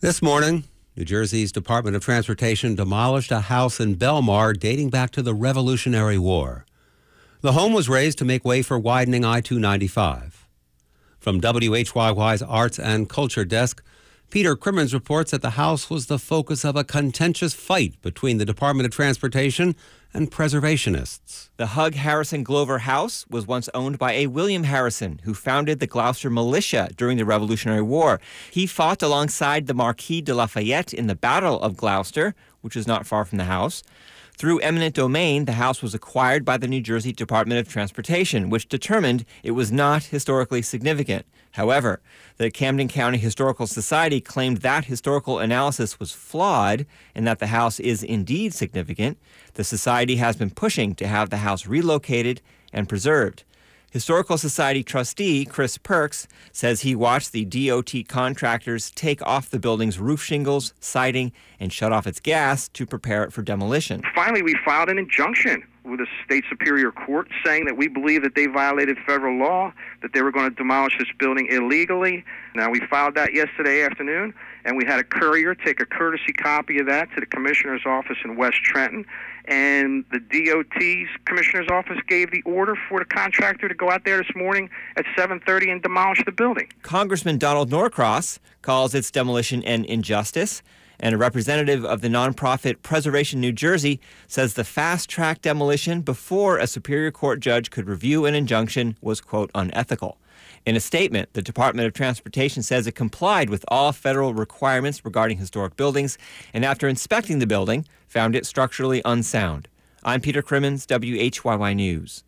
This morning, New Jersey's Department of Transportation demolished a house in Belmar dating back to the Revolutionary War. The home was razed to make way for widening I-295. From WHYY's Arts and Culture Desk, Peter Crimmins reports that the house was the focus of a contentious fight between the Department of Transportation and preservationists. The Hug Harrison Glover House was once owned by a William Harrison, who founded the Gloucester Militia during the Revolutionary War. He fought alongside the Marquis de Lafayette in the Battle of Gloucester, which is not far from the house. Through eminent domain, the house was acquired by the New Jersey Department of Transportation, which determined it was not historically significant. However, the Camden County Historical Society claimed that historical analysis was flawed and that the house is indeed significant. The society has been pushing to have the house relocated and preserved. Historical Society trustee Chris Perks says he watched the DOT contractors take off the building's roof shingles, siding, and shut off its gas to prepare it for demolition. Finally, we filed an injunction with the state superior court saying that we believe that they violated federal law, that they were going to demolish this building illegally. Now, we filed that yesterday afternoon, and we had a courier take a courtesy copy of that to the commissioner's office in West Trenton. And the DOT's commissioner's office gave the order for the contractor to go out there this morning at 7:30 and demolish the building. Congressman Donald Norcross calls its demolition an injustice, and a representative of the nonprofit Preservation New Jersey says the fast-track demolition before a Superior Court judge could review an injunction was, quote, unethical. In a statement, the Department of Transportation says it complied with all federal requirements regarding historic buildings, and after inspecting the building, found it structurally unsound. I'm Peter Crimmins, WHYY News.